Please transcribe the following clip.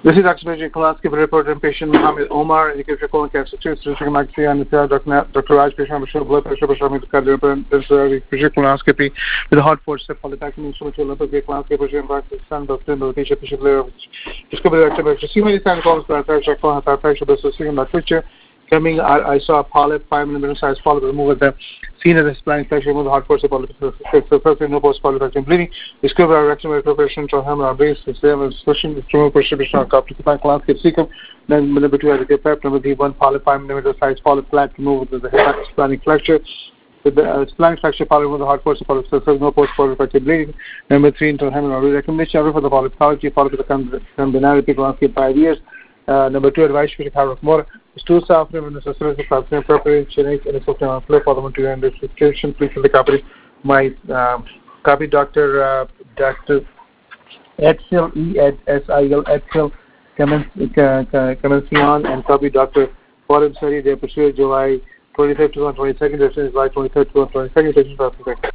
This is Dr. Kalansky, report and patient Mohammed Omar, indicator colon cancer 2, Dr. Raj, patient blood pressure, patient colonoscopy with a hot forceps, polypectomy, Olympic colonoscopy, patient son, Dr. patient discovery activity. See many times calls for coming, I saw a polyp, 5 mm size polyp removed the seen as a spline infection with hot forceps, polyp, no post polypectomy bleeding. Discovery our rectum preparation to hammer our base, the same as pushing the stromal prescription of coptic colonoscopy secum. Then number 2 as a pep, number 3 1 polyp, 5 mm size polyp flat removed with the splenic flexure. With the splenic flexure polyp with the hot forceps, polyp, no post polypectomy bleeding. Number 3 internal hemorrhage recommendation for the polypology, polyp with the colonoscopy 5 years. Number 2 advice for the cardiac more. Stool softening and necessary softening preparation and it's okay on flip for the material and description. Please fill the copy. My copy Dr. Edsel E-S-I-L Edsel Comencion and copy Dr. Paul Sari. They pursued July 23rd, 2022. This is July 23rd, 2022.